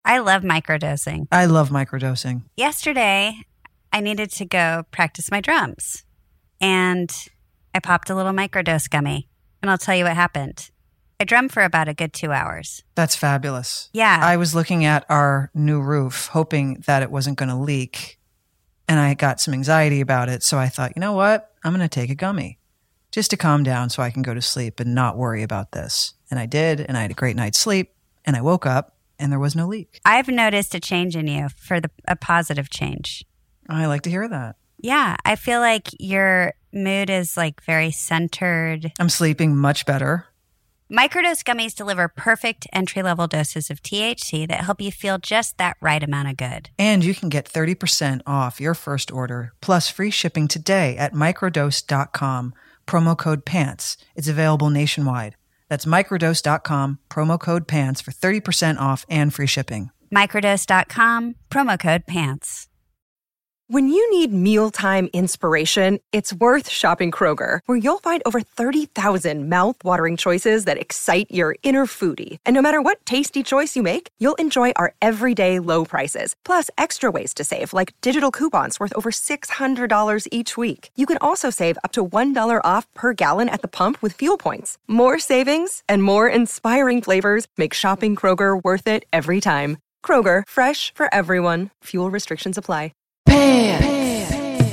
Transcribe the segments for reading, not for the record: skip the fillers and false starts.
I love microdosing. I love microdosing. Yesterday, I needed to go practice my drums. And I popped a little microdose gummy. And I'll tell you what happened. I drummed for about a good 2 hours. That's fabulous. Yeah. I was looking at our new roof, hoping that it wasn't going to leak. And I got some anxiety about it. So I thought, you know what? I'm going to take a gummy just to calm down so I can go to sleep and not worry about this. And I did. And I had a great night's sleep. And I woke up and there was no leak. I've noticed a change in you for a positive change. I like to hear that. Yeah. I feel like your mood is like very centered. I'm sleeping much better. Microdose gummies deliver perfect entry-level doses of THC that help you feel just that right amount of good. And you can get 30% off your first order, plus free shipping today at microdose.com, promo code PANTS. It's available nationwide. That's microdose.com, promo code PANTS for 30% off and free shipping. Microdose.com, promo code PANTS. When you need mealtime inspiration, it's worth shopping Kroger, where you'll find over 30,000 mouth-watering choices that excite your inner foodie. And no matter what tasty choice you make, you'll enjoy our everyday low prices, plus extra ways to save, like digital coupons worth over $600 each week. You can also save up to $1 off per gallon at the pump with fuel points. More savings and more inspiring flavors make shopping Kroger worth it every time. Kroger, fresh for everyone. Fuel restrictions apply. Pants.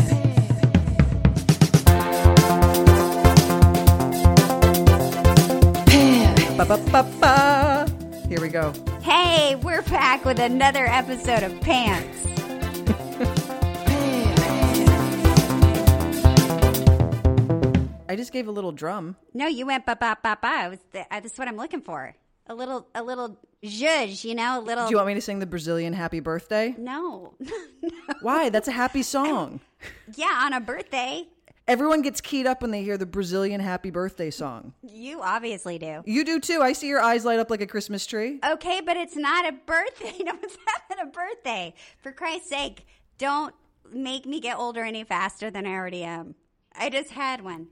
Ba-ba-ba-ba. Here we go. Hey, we're back with another episode of Pants. I just gave a little drum. No, you went ba-ba-ba-ba. That's what I'm looking for. A little zhuzh, you know, a little. Do you want me to sing the Brazilian Happy Birthday? No. Why? That's a happy song. Yeah, on a birthday. Everyone gets keyed up when they hear the Brazilian Happy Birthday song. You obviously do. You do too. I see your eyes light up like a Christmas tree. Okay, but it's not a birthday. No one's having a birthday. For Christ's sake, don't make me get older any faster than I already am. I just had one.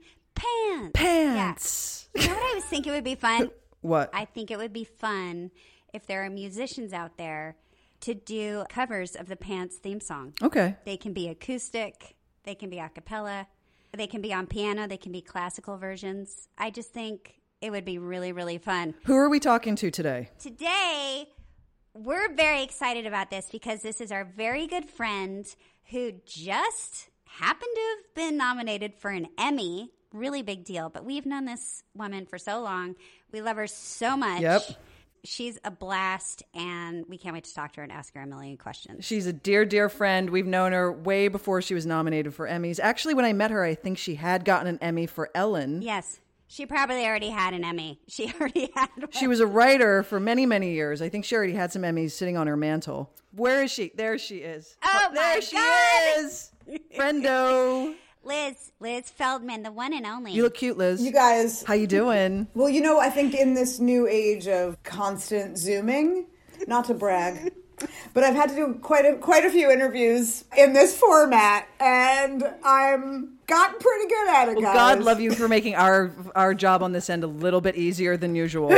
Pants. Yeah. You know what I was thinking would be fun? What? I think it would be fun if there are musicians out there to do covers of the Pants theme song. Okay. They can be acoustic. They can be a cappella. They can be on piano. They can be classical versions. I just think it would be really, really fun. Who are we talking to today? Today, we're very excited about this because this is our very good friend who just happened to have been nominated for an Emmy. Really big deal. But we've known this woman for so long. We love her so much. Yep. She's a blast, and we can't wait to talk to her and ask her a million questions. She's a dear, dear friend. We've known her way before she was nominated for Emmys. Actually, when I met her, I think she had gotten an Emmy for Ellen. Yes. She probably already had an Emmy. She already had one. She was a writer for many, many years. I think she already had some Emmys sitting on her mantle. Where is she? There she is. Oh, my there God. she is. Friendo. Liz Feldman, the one and only. You look cute, Liz. You guys. How you doing? Well, you know, I think in this new age of constant Zooming, not to brag, but I've had to do quite a few interviews in this format, and I'm gotten pretty good at it, guys. Well, God love you for making our job on this end a little bit easier than usual.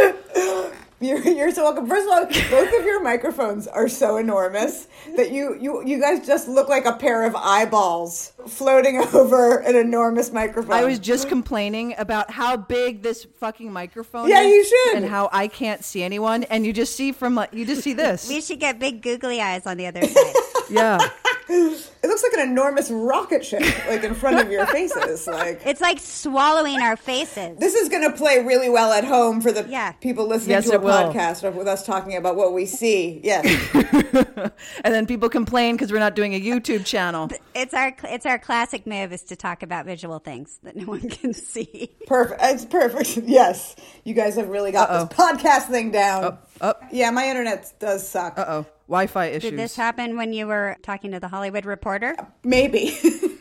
You're so welcome. First of all, both of your microphones are so enormous that you guys just look like a pair of eyeballs floating over an enormous microphone. I was just complaining about how big this fucking microphone is. Yeah, you should. And how I can't see anyone, and you just see this. We should get big googly eyes on the other side. Yeah. It looks like an enormous rocket ship, like in front of your faces. Like it's like swallowing our faces. This is going to play really well at home for the people listening to a podcast with us talking about what we see. Yes. And then people complain because we're not doing a YouTube channel. It's our classic move is to talk about visual things that no one can see. Perfect. It's perfect. Yes. You guys have really got this podcast thing down. Yeah, my internet does suck. Uh-oh. Wi-Fi issues. Did this happen when you were talking to the Hollywood Reporter? Maybe.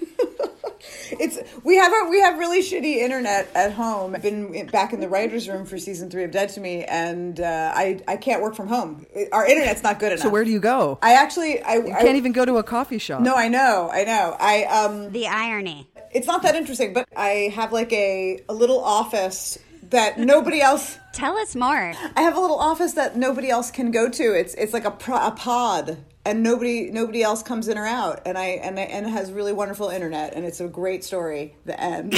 We have really shitty internet at home. I've been back in the writer's room for season 3 of Dead to Me, and I can't work from home. Our internet's not good enough. So where do you go? I can't even go to a coffee shop. No, I know. The irony. It's not that interesting, but I have like a little office that nobody else. Tell us more. I have a little office that nobody else can go to. It's like a pod, and nobody else comes in or out. And it has really wonderful internet, and it's a great story. The end.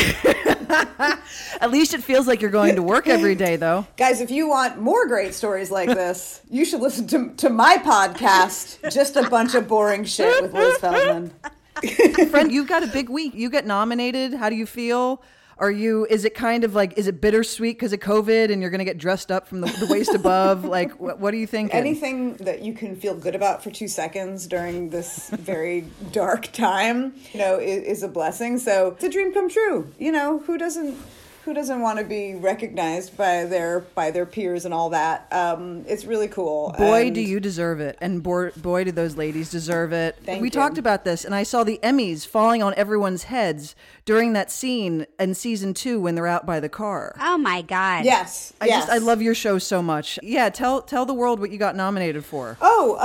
At least it feels like you're going to work every day, though. Guys, if you want more great stories like this, you should listen to my podcast, Just a Bunch of Boring Shit with Liz Feldman. Friend, you've got a big week. You get nominated. How do you feel? Is it kind of like, is it bittersweet because of COVID and you're going to get dressed up from the waist above? Like, what do you think? Anything that you can feel good about for 2 seconds during this very dark time, is a blessing. So it's a dream come true. Who doesn't want to be recognized by their peers and all that? It's really cool. Boy, do you deserve it. And boy, do those ladies deserve it. We talked about this, and I saw the Emmys falling on everyone's heads during that scene in season 2 when they're out by the car. Oh my God. Yes. I love your show so much. Yeah, tell the world what you got nominated for.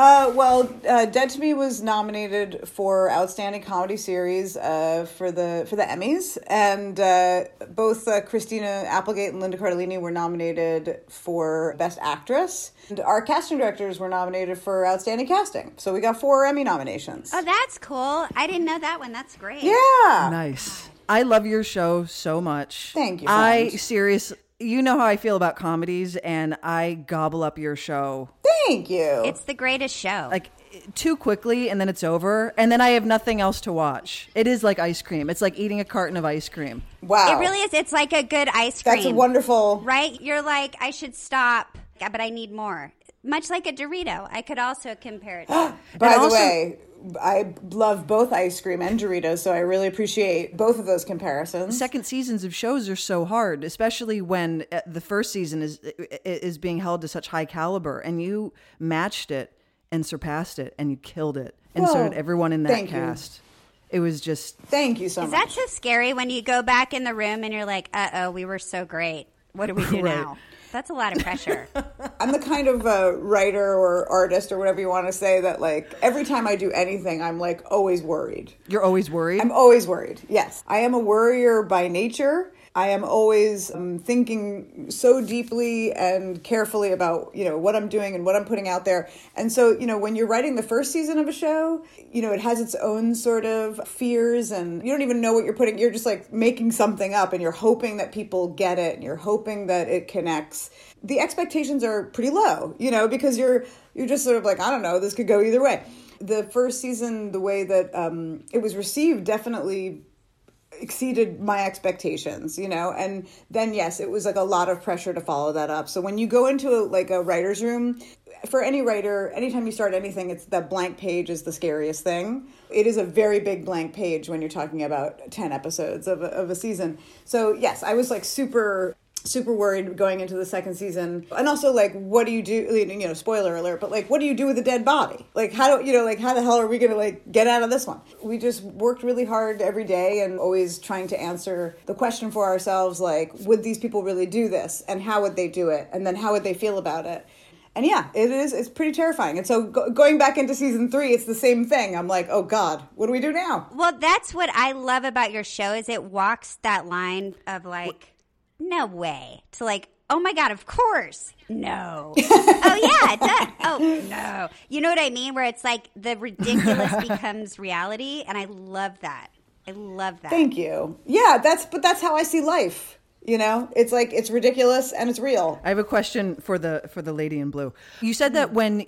Dead to Me was nominated for Outstanding Comedy Series for the Emmys, and both Christina Applegate and Linda Cardellini were nominated for Best Actress. And our casting directors were nominated for Outstanding Casting. So we got 4 Emmy nominations. Oh, that's cool. I didn't know that one. That's great. Yeah. Nice. I love your show so much. Thank you, friend. Seriously, you know how I feel about comedies, and I gobble up your show. Thank you. It's the greatest show. Like, too quickly, and then it's over, and then I have nothing else to watch. It is like ice cream. It's like eating a carton of ice cream. Wow. It really is. It's like a good ice cream. That's a wonderful... Right? You're like, I should stop, but I need more. Much like a Dorito. I could also compare it to. By the way, I love both ice cream and Doritos, so I really appreciate both of those comparisons. Second seasons of shows are so hard, especially when the first season is being held to such high caliber, and you matched it and surpassed it, and you killed it, and so did everyone in that cast. It was just... Thank you so much. Is that so scary when you go back in the room and you're like, uh-oh, we were so great. What do we do now? That's a lot of pressure. I'm the kind of writer or artist or whatever you want to say that, like, every time I do anything, I'm, like, always worried. You're always worried? I'm always worried, yes. I am a worrier by nature. I am always thinking so deeply and carefully about, what I'm doing and what I'm putting out there. And so, when you're writing the first season of a show, it has its own sort of fears, and you don't even know what you're putting. You're just like making something up, and you're hoping that people get it, and you're hoping that it connects. The expectations are pretty low, because you're just sort of like, I don't know, this could go either way. The first season, the way that it was received definitely exceeded my expectations, and then yes, it was like a lot of pressure to follow that up. So when you go into a writer's room, for any writer, anytime you start anything, it's that blank page is the scariest thing. It is a very big blank page when you're talking about 10 episodes of a season. So yes, I was like super worried going into the second season. And also, like, what do you do, spoiler alert, but like, what do you do with a dead body? Like, how the hell are we going to like get out of this one? We just worked really hard every day and always trying to answer the question for ourselves, like, would these people really do this? And how would they do it? And then how would they feel about it? And yeah, it's pretty terrifying. And so going back into season 3, it's the same thing. I'm like, oh God, what do we do now? Well, that's what I love about your show is it walks that line of like, no way, to like, oh my God, of course. No. Oh yeah, it does. Oh no. You know what I mean? Where it's like the ridiculous becomes reality. And I love that. I love that. Thank you. Yeah, that's how I see life. It's like, it's ridiculous and it's real. I have a question for the lady in blue. You said that when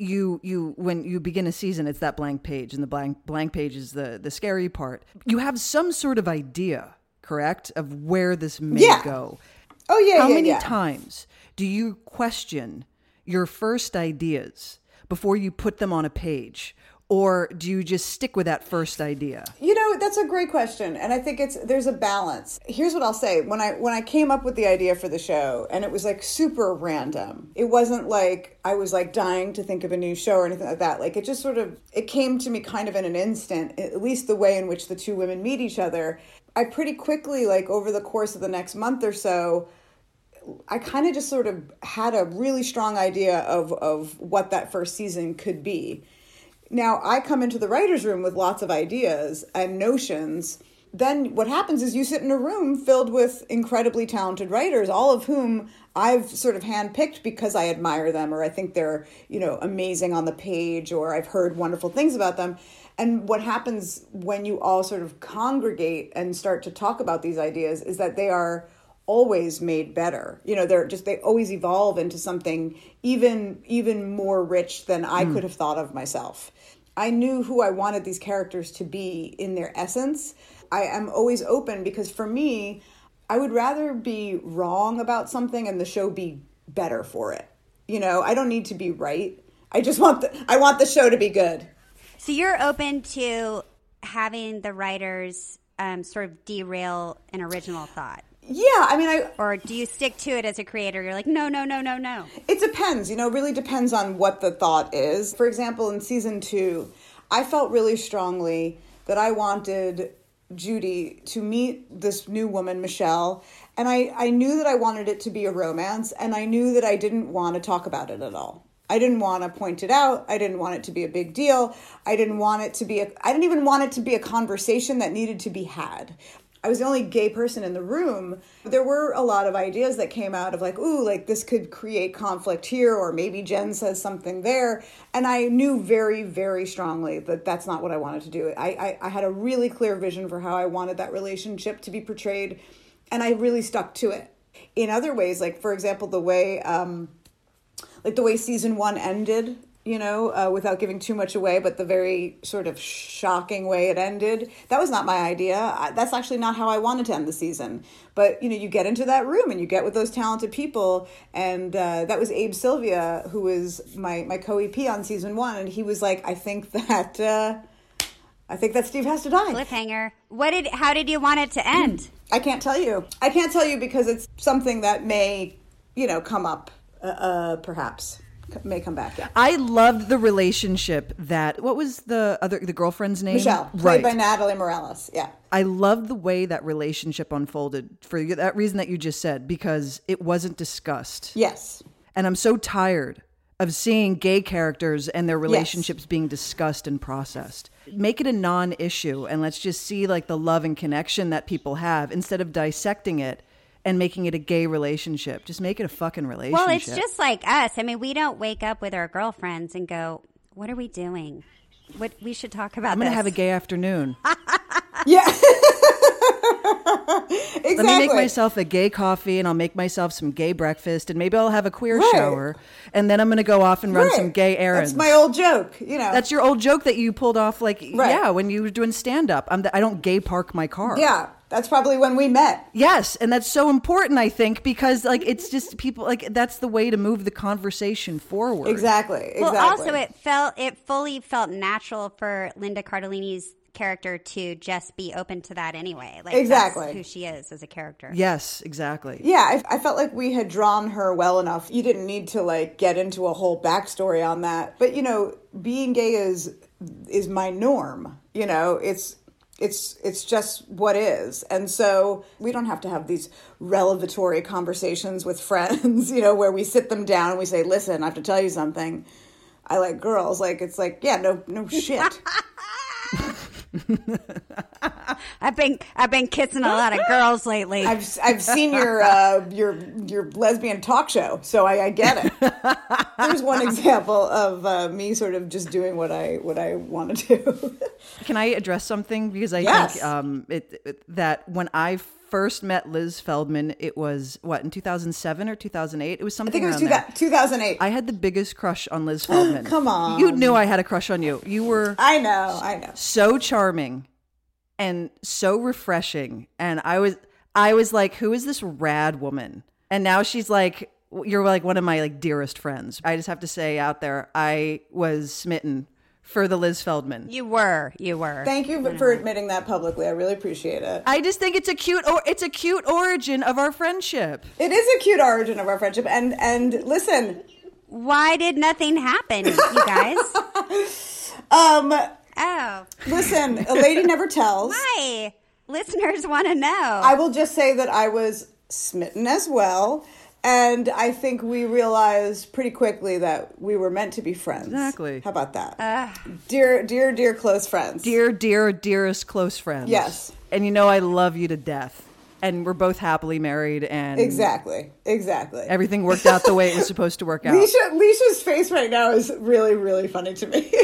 you begin a season, it's that blank page, and the blank page is the scary part. You have some sort of idea, correct, of where this may go. Oh yeah. How many times do you question your first ideas before you put them on a page? Or do you just stick with that first idea? That's a great question. And I think there's a balance. Here's what I'll say. When I came up with the idea for the show, and it was like super random. It wasn't like I was like dying to think of a new show or anything like that. Like it just it came to me kind of in an instant, at least the way in which the two women meet each other. I pretty quickly, like over the course of the next month or so, I kind of just sort of had a really strong idea of what that first season could be. Now, I come into the writer's room with lots of ideas and notions, then what happens is you sit in a room filled with incredibly talented writers, all of whom I've sort of handpicked because I admire them, or I think they're, amazing on the page, or I've heard wonderful things about them. And what happens when you all sort of congregate and start to talk about these ideas is that they are always made better. They always evolve into something even more rich than I could have thought of myself. I knew who I wanted these characters to be in their essence. I am always open because for me, I would rather be wrong about something and the show be better for it. I don't need to be right. I want the show to be good. So you're open to having the writers sort of derail an original thought? Yeah, or do you stick to it as a creator? You're like, no. It depends. It really depends on what the thought is. For example, in season 2, I felt really strongly that I wanted Judy to meet this new woman, Michelle, and I knew that I wanted it to be a romance, and I knew that I didn't want to talk about it at all. I didn't want to point it out. I didn't want it to be a big deal. I didn't even want it to be a conversation that needed to be had. I was the only gay person in the room. There were a lot of ideas that came out of this could create conflict here, or maybe Jen says something there. And I knew very, very strongly that that's not what I wanted to do. I had a really clear vision for how I wanted that relationship to be portrayed, and I really stuck to it. In other ways, for example, the way season 1 ended, without giving too much away, but the very sort of shocking way it ended, that was not my idea. That's actually not how I wanted to end the season. But, you get into that room and you get with those talented people. And that was Abe Sylvia, who was my co-EP on season 1. And he was like, I think that Steve has to die. Cliffhanger. How did you want it to end? I can't tell you. Because it's something that may, come up, perhaps. May come back. Yeah. I loved the relationship what was the girlfriend's name? Michelle, played by Natalie Morales. Yeah. I loved the way that relationship unfolded for that reason that you just said, because it wasn't discussed. Yes. And I'm so tired of seeing gay characters and their relationships being discussed and processed. Make it a non-issue, and let's just see the love and connection that people have instead of dissecting it and making it a gay relationship. Just make it a fucking relationship. Well, it's just like us. We don't wake up with our girlfriends and go, what are we doing? We should talk about this. I'm going to have a gay afternoon. Yeah. Exactly. Let me make myself a gay coffee, and I'll make myself some gay breakfast, and maybe I'll have a queer shower, and then I'm going to go off and run some gay errands. That's my old joke, That's your old joke that you pulled off, when you were doing stand-up. I don't gay park my car. Yeah. That's probably when we met. Yes, and that's so important, I think, because it's just people that's the way to move the conversation forward. Exactly. Well, also it fully felt natural for Linda Cardellini's character to just be open to that anyway. Exactly. That's who she is as a character. Yes, exactly. Yeah, I felt like we had drawn her well enough. You didn't need to get into a whole backstory on that. But being gay is my norm. It's just what is. And so we don't have to have these revelatory conversations with friends, where we sit them down and we say, listen, I have to tell you something. I like girls. No shit. I've been kissing a lot of girls lately. I've seen your lesbian talk show, so I get it. There's one example of me sort of just doing what I want to do. Can I address something? Because I think that when I first met Liz Feldman, it was in 2007 or 2008. It was something. I think it was 2008. I had the biggest crush on Liz Feldman. Come on, you knew I had a crush on you. You were. I know. So charming, and so refreshing, and I was like, who is this rad woman? And now she's you're one of my dearest friends. I just have to say out there, I was smitten for the Liz Feldman. You were. Thank you for admitting that publicly. I really appreciate it. I just think it's a cute origin of our friendship. It is a cute origin of our friendship. And listen, why did nothing happen, you guys? Listen, a lady never tells. Why? Listeners want to know. I will just say that I was smitten as well. And I think we realized pretty quickly that we were meant to be friends. Exactly. How about that? Dear close friends. Dearest close friends. Yes. and I love you to death. And we're both happily married, and Exactly. everything worked out the way it was supposed to work out. Leisha's face right now is really, really funny to me.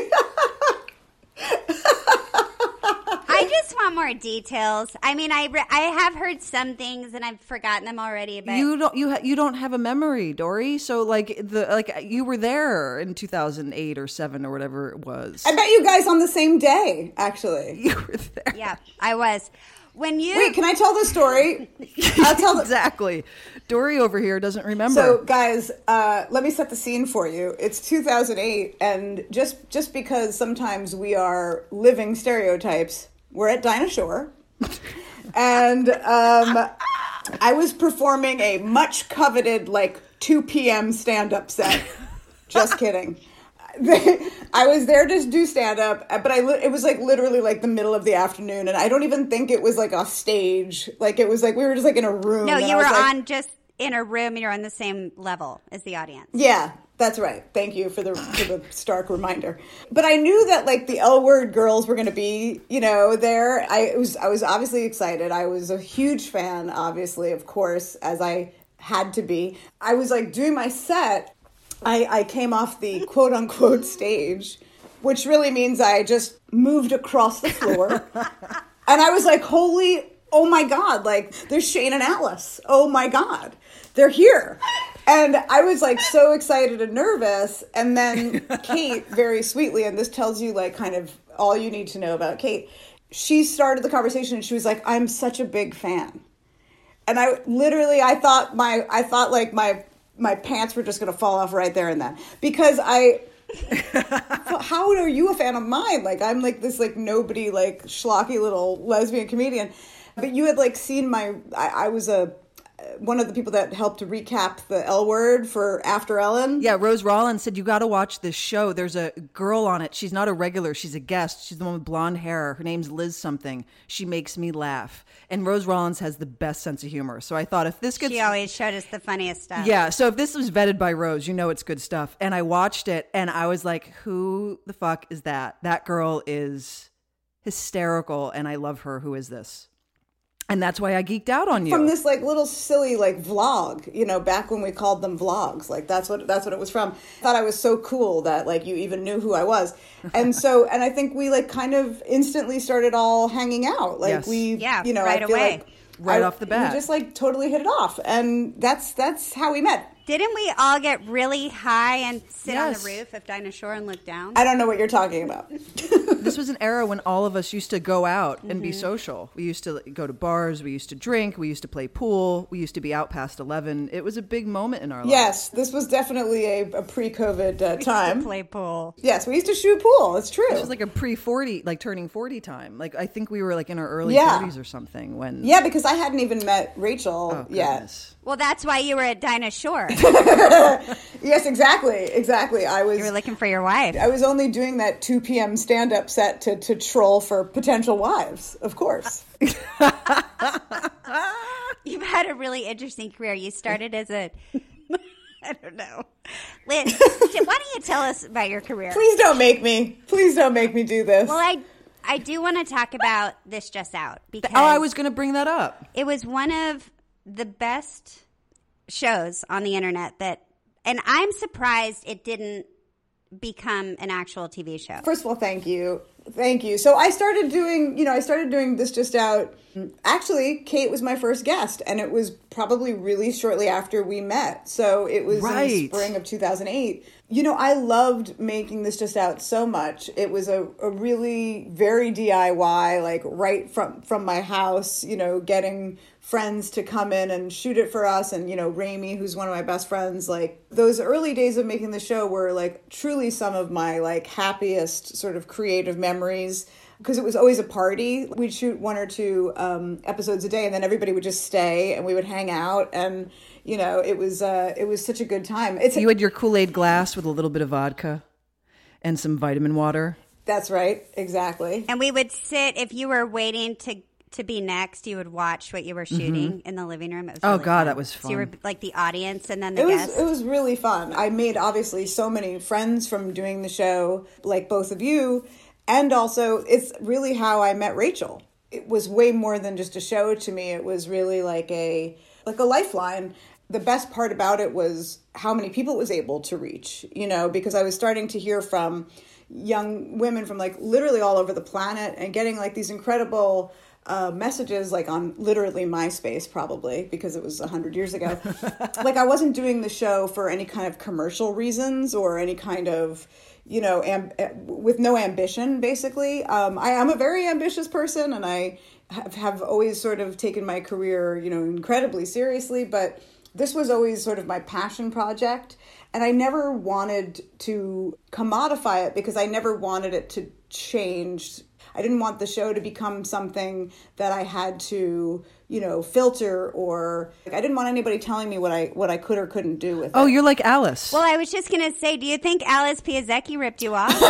I just want more details. I mean, I have heard some things and I've forgotten them already. But you don't have a memory, Dory. So like you were there in 2008 or 7 or whatever it was. I met you guys on the same day, actually. You were there. Yeah, I was. Wait, can I tell the story? I'll tell Exactly. Dory over here doesn't remember. So, guys, let me set the scene for you. It's 2008, and just because sometimes we are living stereotypes, we're at Dinah Shore, and I was performing a much coveted, 2 p.m. stand-up set. Just kidding. I was there to do stand-up, but it was literally the middle of the afternoon, and I don't even think it was a stage. It was we were just in a room. No, you were on just in a room, and you're on the same level as the audience. Yeah, that's right. Thank you for the stark reminder. But I knew that the L Word girls were going to be, there. I was obviously excited. I was a huge fan, obviously, of course, as I had to be. I was doing my set. I came off the quote unquote stage, which really means I just moved across the floor. And I was holy, oh my God, there's Shane and Alice. Oh my God, they're here. And I was so excited and nervous. And then Kate, very sweetly, and this tells you kind of all you need to know about Kate, she started the conversation and she was like, I'm such a big fan. And I thought my pants were just going to fall off right there and then, because how are you a fan of mine? I'm this nobody schlocky little lesbian comedian, but you had seen I was one of the people that helped to recap the L Word for After Ellen. Yeah, Rose Rollins said, you got to watch this show. There's a girl on it. She's not a regular. She's a guest. She's the one with blonde hair. Her name's Liz something. She makes me laugh. And Rose Rollins has the best sense of humor. So I thought if this gets... She always showed us the funniest stuff. Yeah, so if this was vetted by Rose, it's good stuff. And I watched it and I was like, who the fuck is that? That girl is hysterical and I love her. Who is this? And that's why I geeked out on you. From this little silly vlog, back when we called them vlogs. That's what it was from. I thought I was so cool that you even knew who I was. And and I think we kind of instantly started all hanging out. Yes. Right away. Right off the bat. We just totally hit it off. And that's how we met. Didn't we all get really high and sit on the Yes. roof of Dinah Shore and look down? I don't know what you're talking about. This was an era when all of us used to go out and be social. We used to go to bars. We used to drink. We used to play pool. We used to be out past 11. It was a big moment in our lives. Yes, this was definitely a pre-COVID time. Play pool. Yes, we used to shoot pool. It's true. This was a pre-40, turning 40 time. I think we were in our early Yeah. 30s or something when... Yeah, because I hadn't even met Rachel yet. Goodness. Well, that's why you were at Dinah Shore. Yes, exactly. You were looking for your wife. I was only doing that 2 p.m. stand-up set to troll for potential wives, of course. You've had a really interesting career. You started as a... I don't know. Liz, why don't you tell us about your career? Please don't make me do this. Well, I do want to talk about This Just Out. Because I was going to bring that up. it was one of the best shows on the internet and I'm surprised it didn't become an actual TV show. First of all, thank you. So I started doing This Just Out. Actually, Kate was my first guest, and it was probably really shortly after we met. So it was in the spring of 2008. I loved making This Just Out so much. It was a really very DIY, right from my house, getting friends to come in and shoot it for us. And, Rami, who's one of my best friends, those early days of making the show were truly some of my happiest sort of creative memories. Because it was always a party. We'd shoot 1 or 2 episodes a day, and then everybody would just stay, and we would hang out, and it was such a good time. You had your Kool-Aid glass with a little bit of vodka and some vitamin water. That's right, exactly. And we would sit, if you were waiting to be next, you would watch what you were shooting in the living room. It was really fun. That was fun. So you were the audience and then the guests. It was really fun. I made obviously so many friends from doing the show, like both of you. And also, it's really how I met Rachel. it was way more than just a show to me. It was really like a lifeline. The best part about it was how many people it was able to reach, because I was starting to hear from young women from like literally all over the planet and getting like these incredible messages, like on literally MySpace, probably because it was 100 years ago. Like I wasn't doing the show for any kind of commercial reasons or any kind of, with no ambition, basically. I am a very ambitious person, and I have always sort of taken my career, incredibly seriously, but this was always sort of my passion project. And I never wanted to commodify it because I never wanted it to change. I didn't want the show to become something that I had to, filter, or I didn't want anybody telling me what I could or couldn't do with it. Oh, you're like Alice. Well, I was just going to say, do you think Alice Piasecki ripped you off?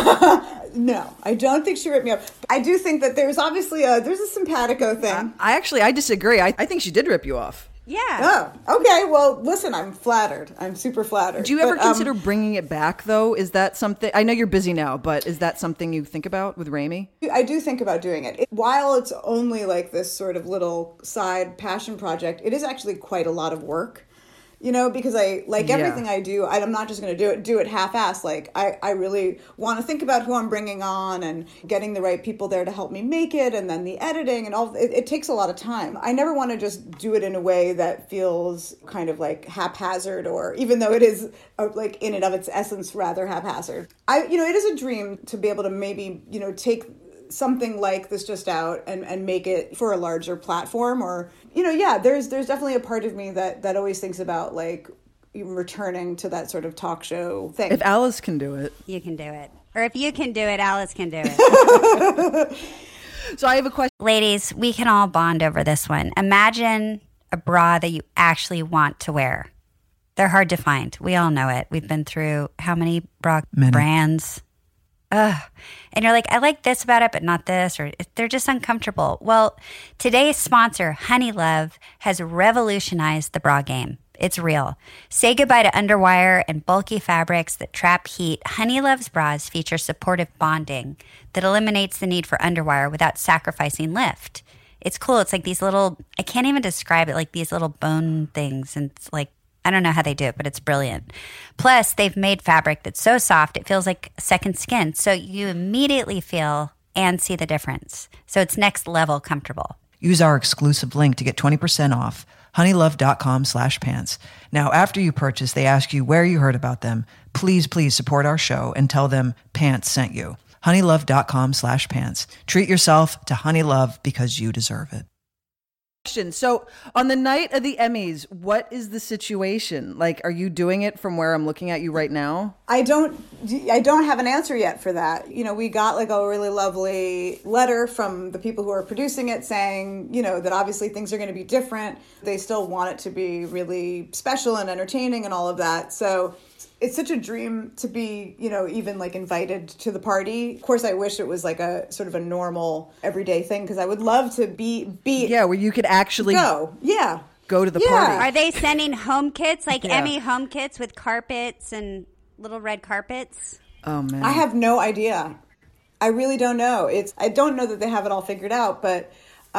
No, I don't think she ripped me off. I do think that there's obviously there's a simpatico thing. I disagree. I think she did rip you off. Yeah. Oh, okay. Well, listen, I'm flattered. I'm super flattered. Do you ever consider bringing it back, though? Is that something? I know you're busy now, but is that something you think about with Ramy? I do think about doing it. While it's only like this sort of little side passion project, it is actually quite a lot of work. Because I like everything I do, I'm not just going to do it half-assed. Like I really want to think about who I'm bringing on and getting the right people there to help me make it, and then the editing and all. It takes a lot of time. I never want to just do it in a way that feels kind of like haphazard, or even though it is like in and of its essence rather haphazard. It is a dream to be able to maybe take something like this just out and make it for a larger platform, or there's definitely a part of me that always thinks about like returning to that sort of talk show thing. If Alice can do it, you can do it. Or if you can do it, Alice can do it. So I have a question. Ladies, we can all bond over this one. Imagine a bra that you actually want to wear. They're hard to find. We all know it. We've been through how many bra brands? Ugh. And you're like, I like this about it, but not this, or they're just uncomfortable. Well, today's sponsor, Honeylove, has revolutionized the bra game. It's real. Say goodbye to underwire and bulky fabrics that trap heat. Honeylove's bras feature supportive bonding that eliminates the need for underwire without sacrificing lift. It's cool. It's like these little, I can't even describe it, like these little bone things. And it's like, I don't know how they do it, but it's brilliant. Plus, they've made fabric that's so soft, it feels like second skin. So you immediately feel and see the difference. So it's next level comfortable. Use our exclusive link to get 20% off, honeylove.com/pants. Now, after you purchase, they ask you where you heard about them. Please support our show and tell them Pants sent you. honeylove.com/pants. Treat yourself to Honeylove because you deserve it. So on the night of the Emmys, what is the situation? Like, are you doing it from where I'm looking at you right now? I don't have an answer yet for that. We got like a really lovely letter from the people who are producing it saying, that obviously things are going to be different. They still want it to be really special and entertaining and all of that. So it's such a dream to be, even like invited to the party. Of course, I wish it was like a sort of a normal everyday thing, because I would love to be yeah, where you could actually go to the party. Are they sending home kits, like Emmy home kits with carpets and little red carpets? Oh man, I have no idea. I really don't know. I don't know that they have it all figured out, but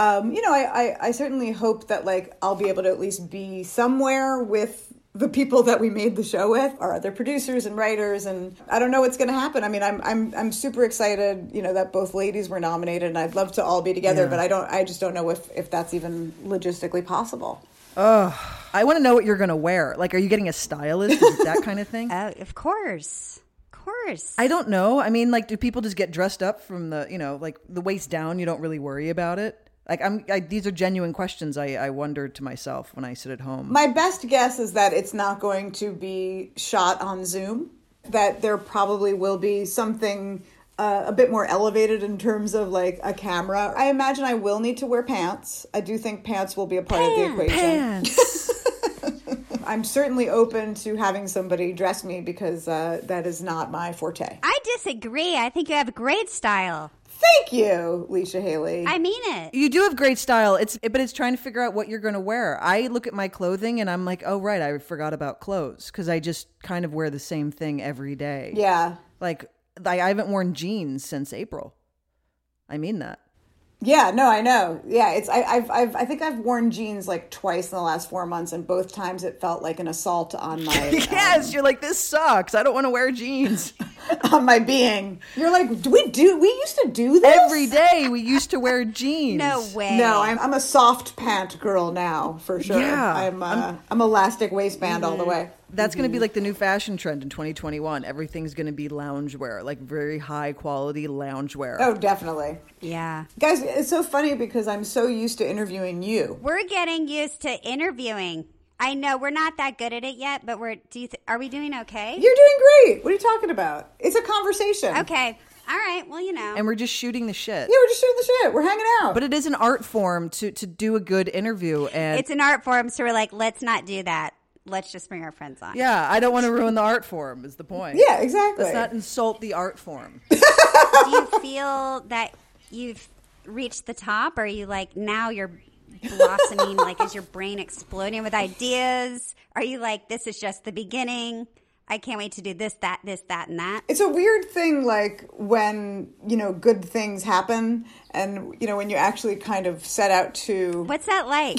I certainly hope that like I'll be able to at least be somewhere with the people that we made the show with, our other producers and writers, and I don't know what's going to happen. I mean, I'm super excited, that both ladies were nominated, and I'd love to all be together, but I just don't know if that's even logistically possible. Oh, I want to know what you're going to wear. Like, are you getting a stylist? Is it that kind of thing? Of course. I don't know. I mean, like, do people just get dressed up from the, like the waist down? You don't really worry about it. Like these are genuine questions I wonder to myself when I sit at home. My best guess is that it's not going to be shot on Zoom, that there probably will be something a bit more elevated in terms of like a camera. I imagine I will need to wear pants. I do think pants will be a part of the equation. Pants. I'm certainly open to having somebody dress me because that is not my forte. I disagree. I think you have great style. Thank you, Leisha Haley. I mean it. You do have great style. But it's trying to figure out what you're going to wear. I look at my clothing and I'm like, oh, right, I forgot about clothes, because I just kind of wear the same thing every day. Yeah. Like, I haven't worn jeans since April. I mean that. Yeah, no, I know. Yeah, it's I think I've worn jeans like twice in the last 4 months, and both times it felt like an assault on my Yes, you're like, this sucks. I don't want to wear jeans. on my being. You're like, we used to do this Every day we used to wear jeans. No way. No, I'm a soft pant girl now for sure. Yeah, I'm elastic waistband all the way. That's going to be like the new fashion trend in 2021. Everything's going to be loungewear, like very high quality loungewear. Oh, definitely. Yeah. Guys, it's so funny because I'm so used to interviewing you. We're getting used to interviewing. I know we're not that good at it yet, but are we doing okay? You're doing great. What are you talking about? It's a conversation. Okay. All right. Well, And we're just shooting the shit. Yeah, we're just shooting the shit. We're hanging out. But it is an art form to do a good interview. And it's an art form, so we're like, let's not do that. Let's just bring our friends on. yeah, I don't want to ruin the art form is the point. Yeah, exactly. Let's not insult the art form. Do you feel that you've reached the top? Or are you like, now you're blossoming? Like, is your brain exploding with ideas? Are you like, this is just the beginning? I can't wait to do this, that, and that. It's a weird thing, like when, good things happen and, when you actually kind of set out to... What's that like?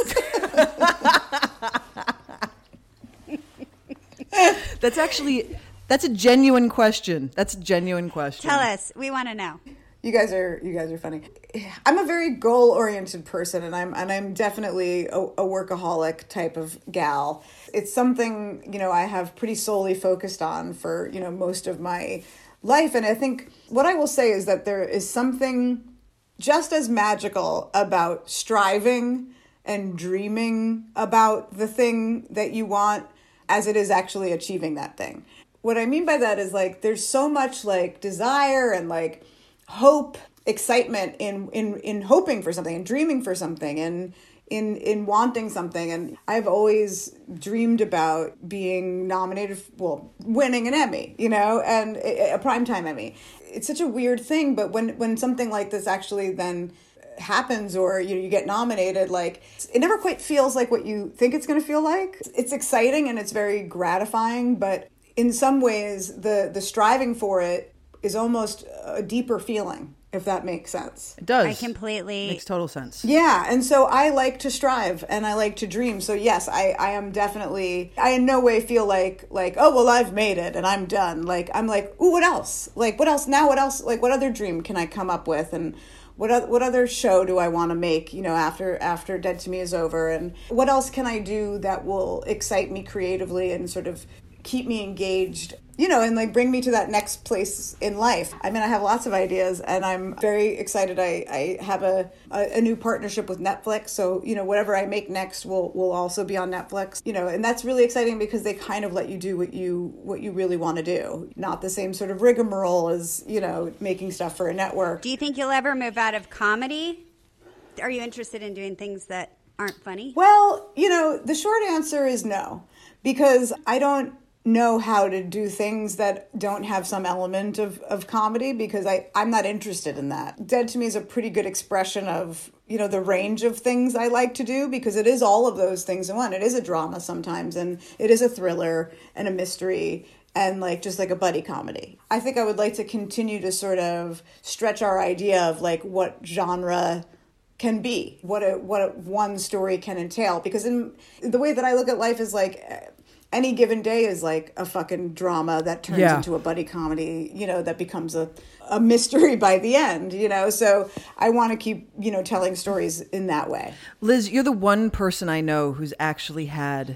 That's a genuine question. That's a genuine question. Tell us. We want to know. You guys are funny. I'm a very goal-oriented person, and I'm definitely a workaholic type of gal. It's something, I have pretty solely focused on for, most of my life. And I think what I will say is that there is something just as magical about striving and dreaming about the thing that you want as it is actually achieving that thing. What I mean by that is like there's so much like desire and like hope, excitement in hoping for something and dreaming for something and in wanting something. And I've always dreamed about being nominated, winning an Emmy, and a primetime Emmy. It's such a weird thing, but when something like this actually then happens or you get nominated, like it never quite feels like what you think it's going to feel like. It's exciting and it's very gratifying, but in some ways the striving for it is almost a deeper feeling, if that makes sense. It does. I completely... Makes total sense. Yeah, and so I like to strive and I like to dream. So yes, I am definitely... I in no way feel like, oh, well, I've made it and I'm done. Like, I'm like, ooh, what else? Like, what else now? What else? Like, what other dream can I come up with? And what other show do I want to make, after Dead to Me is over? And what else can I do that will excite me creatively and sort of keep me engaged, and like bring me to that next place in life. I mean, I have lots of ideas and I'm very excited. I have a new partnership with Netflix. So, whatever I make next will also be on Netflix, and that's really exciting because they kind of let you do what you really want to do. Not the same sort of rigmarole as, making stuff for a network. Do you think you'll ever move out of comedy? Are you interested in doing things that aren't funny? Well, the short answer is no, because I don't know how to do things that don't have some element of comedy because I'm not interested in that. Dead to Me is a pretty good expression of, the range of things I like to do because it is all of those things in one. It is a drama sometimes and it is a thriller and a mystery and like just like a buddy comedy. I think I would like to continue to sort of stretch our idea of like what genre can be, what one story can entail, because in the way that I look at life is like any given day is like a fucking drama that turns into a buddy comedy, that becomes a mystery by the end, So I want to keep, telling stories in that way. Liz, you're the one person I know who's actually had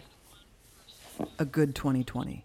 a good 2020.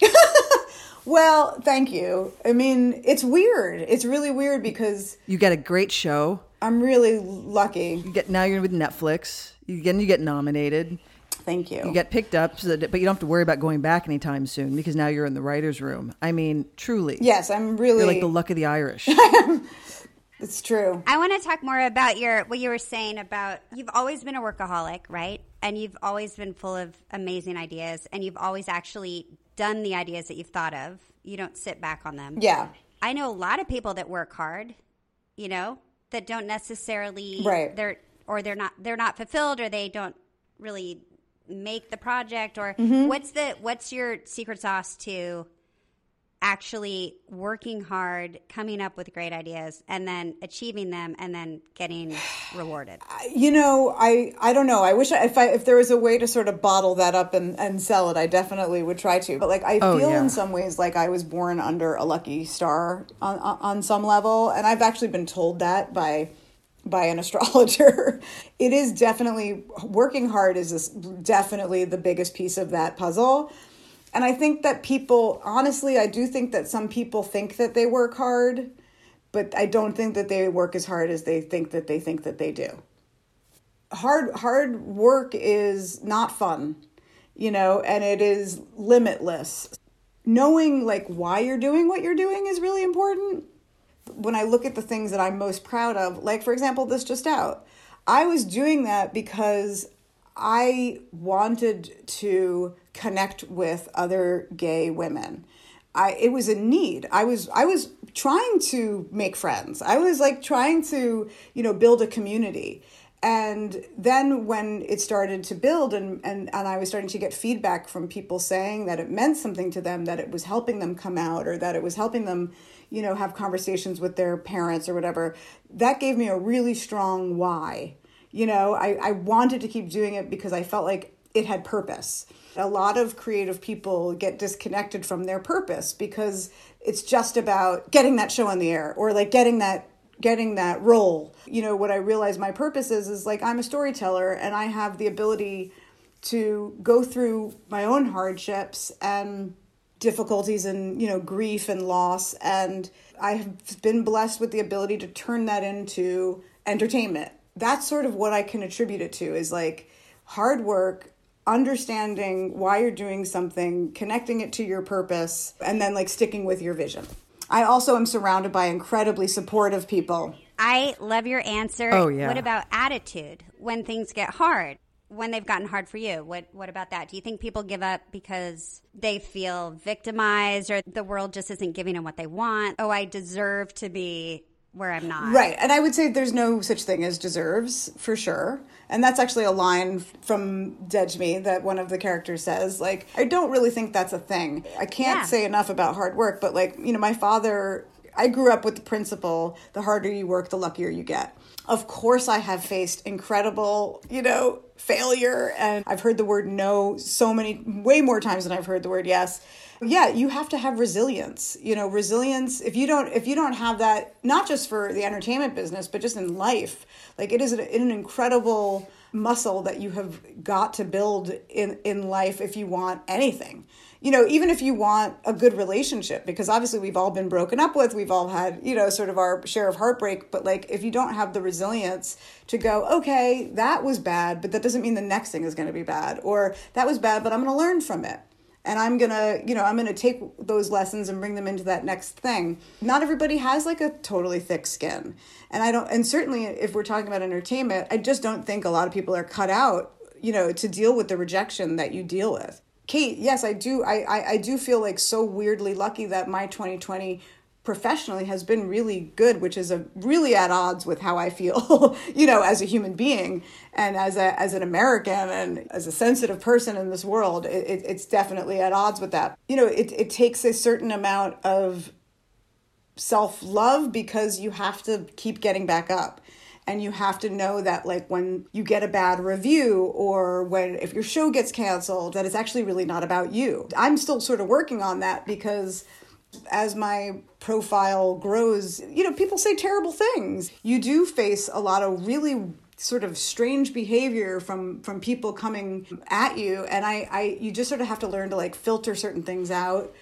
Well, thank you. I mean, it's weird. It's really weird because you get a great show. I'm really lucky. Now you're with Netflix. You get nominated. Thank you. You get picked up, but you don't have to worry about going back anytime soon because now you're in the writer's room. I mean, truly. Yes, I'm really... You're like the luck of the Irish. It's true. I want to talk more about what you were saying about you've always been a workaholic, right? And you've always been full of amazing ideas, and you've always actually done the ideas that you've thought of. You don't sit back on them. Yeah. I know a lot of people that work hard, that don't necessarily... Right. They're not fulfilled, or they don't really make the project, or what's your secret sauce to actually working hard, coming up with great ideas, and then achieving them, and then getting rewarded? You know, I don't know. I wish if there was a way to sort of bottle that up and sell it, I definitely would try to. But like, I feel in some ways like I was born under a lucky star on some level, and I've actually been told that by an astrologer. It is definitely, working hard is definitely the biggest piece of that puzzle. And I think that people, honestly, I do think that some people think that they work hard, but I don't think that they work as hard as they think that they do. Hard work is not fun, you know, and it is limitless. Knowing like why you're doing what you're doing is really important. When I look at the things that I'm most proud of, like, for example, This Just Out, I was doing that because I wanted to connect with other gay women. It was a need. I was trying to make friends. I was like trying to, you know, build a community. And then when it started to build and I was starting to get feedback from people saying that it meant something to them, that it was helping them come out, or that it was helping them, you know, have conversations with their parents or whatever, that gave me a really strong why. You know, I wanted to keep doing it because I felt like it had purpose. A lot of creative people get disconnected from their purpose because it's just about getting that show on the air or like getting that role. You know, what I realized my purpose is like, I'm a storyteller and I have the ability to go through my own hardships and difficulties and, you know, grief and loss. And I have been blessed with the ability to turn that into entertainment. That's sort of what I can attribute it to, is like hard work, understanding why you're doing something, connecting it to your purpose, and then like sticking with your vision. I also am surrounded by incredibly supportive people. I love your answer. Oh, yeah. What about attitude when things get hard? When they've gotten hard for you, what about that? Do you think people give up because they feel victimized or the world just isn't giving them what they want? Oh, I deserve to be where I'm not. Right. And I would say there's no such thing as deserves, for sure. And that's actually a line from Dead to Me that one of the characters says. Like, I don't really think that's a thing. I can't say enough about hard work, but like, you know, my father, I grew up with the principle, the harder you work, the luckier you get. Of course, I have faced incredible, you know, failure. And I've heard the word no way more times than I've heard the word yes. Yeah, you have to have resilience. You know, resilience, if you don't have that, not just for the entertainment business, but just in life, like it is an incredible muscle that you have got to build in life if you want anything. You know, even if you want a good relationship, because obviously we've all been broken up with, we've all had, you know, sort of our share of heartbreak, but like if you don't have the resilience to go, okay, that was bad, but that doesn't mean the next thing is going to be bad, or that was bad, but I'm going to learn from it. And I'm going to take those lessons and bring them into that next thing. Not everybody has like a totally thick skin. And certainly if we're talking about entertainment, I just don't think a lot of people are cut out, you know, to deal with the rejection that you deal with. Kate, yes, I do. I do feel like so weirdly lucky that my 2020 professionally has been really good, which is really at odds with how I feel, you know, as a human being and as an American and as a sensitive person in this world. It's definitely at odds with that. You know, it takes a certain amount of self-love because you have to keep getting back up. And you have to know that, like, when you get a bad review or if your show gets canceled, that it's actually really not about you. I'm still sort of working on that because as my profile grows, you know, people say terrible things. You do face a lot of really sort of strange behavior from people coming at you. And you just sort of have to learn to like filter certain things out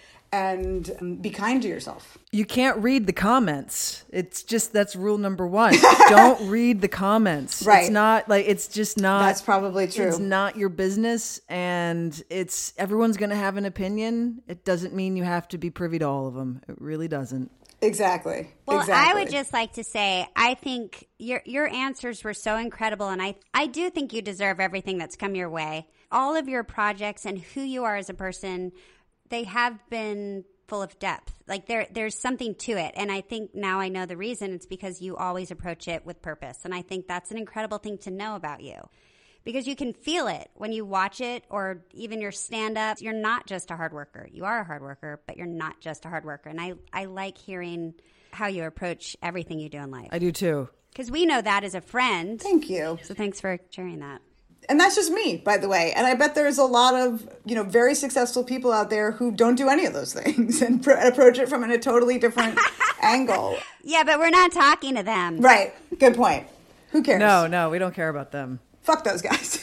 and be kind to yourself. You can't read the comments. It's just, that's rule number one. Don't read the comments. Right. It's not like, it's just not. That's probably true. It's not your business, and everyone's going to have an opinion. It doesn't mean you have to be privy to all of them. It really doesn't. Exactly. Well, exactly. I would just like to say, I think your answers were so incredible, and I do think you deserve everything that's come your way. All of your projects and who you are as a person, they have been full of depth. Like there's something to it. And I think now I know the reason. It's because you always approach it with purpose. And I think that's an incredible thing to know about you. because you can feel it when you watch it, or even your stand-up. You're not just a hard worker. You are a hard worker, but you're not just a hard worker. And I like hearing how you approach everything you do in life. I do too. Because we know that as a friend. Thank you. So thanks for sharing that. And that's just me, by the way. And I bet there's a lot of, very successful people out there who don't do any of those things and approach it from a totally different angle. Yeah, but we're not talking to them. Right. Good point. Who cares? No, we don't care about them. Fuck those guys.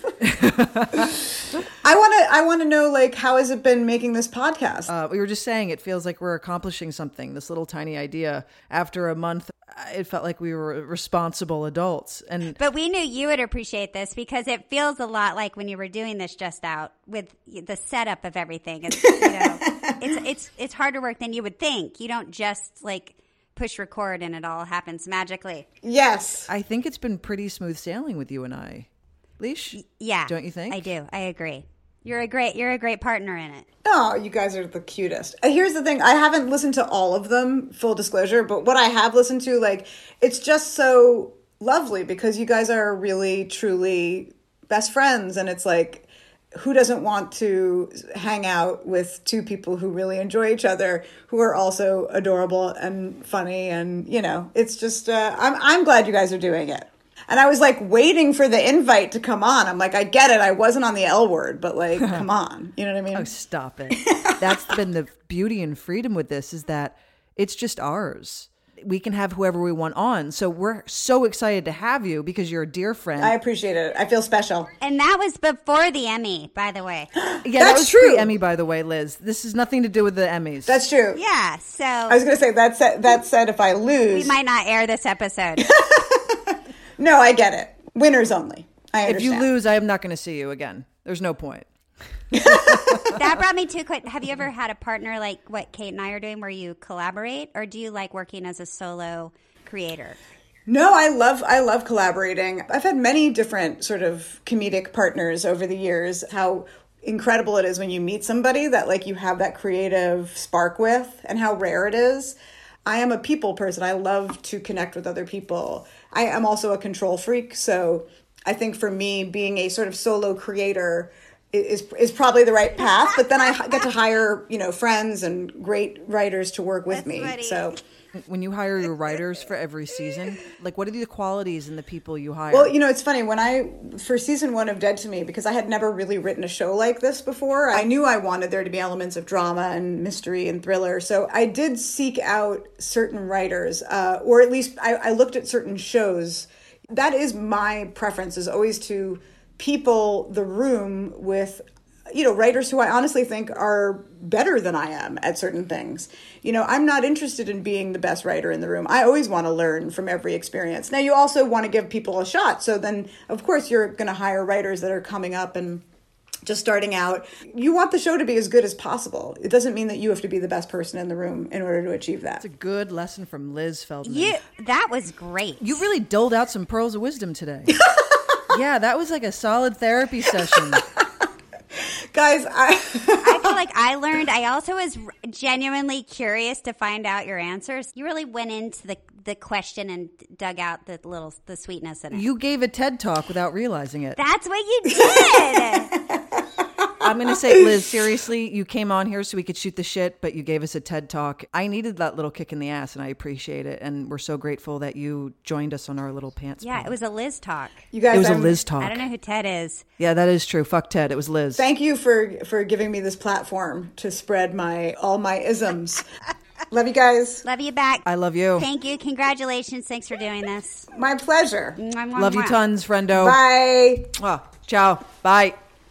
I want to know, like, how has it been making this podcast? We were just saying it feels like we're accomplishing something, this little tiny idea. After a month, it felt like we were responsible adults. But we knew you would appreciate this because it feels a lot like when you were doing this just out with the setup of everything. It's harder work than you would think. You don't just, like, push record and it all happens magically. Yes. I think it's been pretty smooth sailing with you and I. Leash? Yeah. Don't you think? I do. I agree. You're a great partner in it. Oh, you guys are the cutest. Here's the thing. I haven't listened to all of them, full disclosure, but what I have listened to, like, it's just so lovely because you guys are really, truly best friends. And it's like, who doesn't want to hang out with two people who really enjoy each other, who are also adorable and funny? And, it's just, I'm glad you guys are doing it. And I was like waiting for the invite to come on. I'm like, I get it. I wasn't on the L word, but like, come on. You know what I mean? Oh, stop it. That's been the beauty and freedom with this, is that it's just ours. We can have whoever we want on. So we're so excited to have you because you're a dear friend. I appreciate it. I feel special. And that was before the Emmy, by the way. Yeah, That's that was true. Emmy, by the way, Liz. This has nothing to do with the Emmys. That's true. Yeah, so I was going to say, that said, if I lose. we might not air this episode. No, I get it. Winners only. I understand. If you lose, I am not going to see you again. There's no point. That brought me to quick. Have you ever had a partner like what Kate and I are doing where you collaborate, or do you like working as a solo creator? No, I love collaborating. I've had many different sort of comedic partners over the years. How incredible it is when you meet somebody that like you have that creative spark with, and how rare it is. I am a people person. I love to connect with other people. I am also a control freak. So I think for me, being a sort of solo creator is probably the right path. But then I get to hire, friends and great writers to work with me. funny. So When you hire your writers for every season, like what are the qualities in the people you hire? well, it's funny. For season 1 of Dead to Me, because I had never really written a show like this before, I knew I wanted there to be elements of drama and mystery and thriller. So I did seek out certain writers, or at least I looked at certain shows. That is my preference, is always to people the room with writers who I honestly think are better than I am at certain things. I'm not interested in being the best writer in the room. I always want to learn from every experience. Now, you also want to give people a shot. So then, of course, you're going to hire writers that are coming up and just starting out. You want the show to be as good as possible. It doesn't mean that you have to be the best person in the room in order to achieve that. It's a good lesson from Liz Feldman. That was great. You really doled out some pearls of wisdom today. Yeah, that was like a solid therapy session. Guys, I feel like I learned. I also was genuinely curious to find out your answers. You really went into the question and dug out the sweetness in it. You gave a TED Talk without realizing it. That's what you did. I'm going to say, Liz, seriously, you came on here so we could shoot the shit, but you gave us a TED Talk. I needed that little kick in the ass, and I appreciate it. And we're so grateful that you joined us on our little pants. Yeah, it was a Liz talk. you guys, It was a Liz Talk. I don't know who Ted is. Yeah, that is true. Fuck Ted. It was Liz. Thank you for giving me this platform to spread all my isms. Love you guys. Love you back. I love you. Thank you. Congratulations. Thanks for doing this. My pleasure. Mwah, mwah, Love you mwah. tons, friendo. Bye. Oh, ciao. Bye.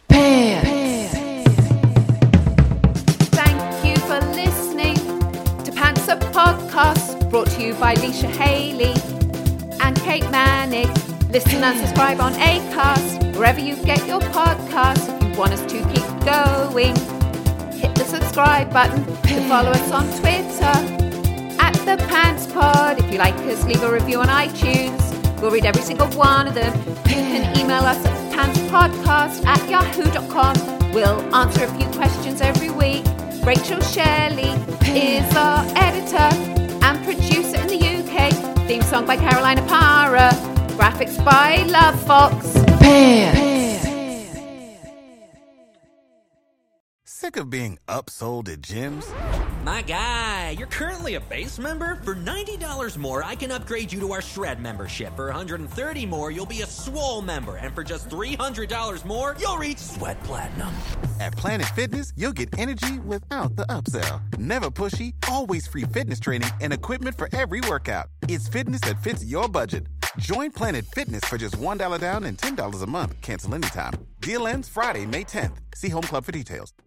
Thank you for listening to Pants Up Podcast, brought to you by Leisha Haley and Kate Manning. Listen and subscribe on Acast, wherever you get your podcasts. If you want us to keep going, hit the subscribe button to follow us on Twitter at The Pants Pod. If you like us, leave a review on iTunes. We'll read every single one of them. You can email us at pantspodcast@yahoo.com. We'll answer a few questions every week. Rachel Shirley is our editor and producer in the UK. Theme song by Carolina Parra. Graphics by Love Fox. Sick of being upsold at gyms? My guy, you're currently a base member? For $90 more, I can upgrade you to our Shred membership. For $130 more, you'll be a Swole member. And for just $300 more, you'll reach Sweat Platinum. At Planet Fitness, you'll get energy without the upsell. Never pushy, always free fitness training and equipment for every workout. It's fitness that fits your budget. Join Planet Fitness for just $1 down and $10 a month. Cancel anytime. Deal ends Friday, May 10th. See Home Club for details.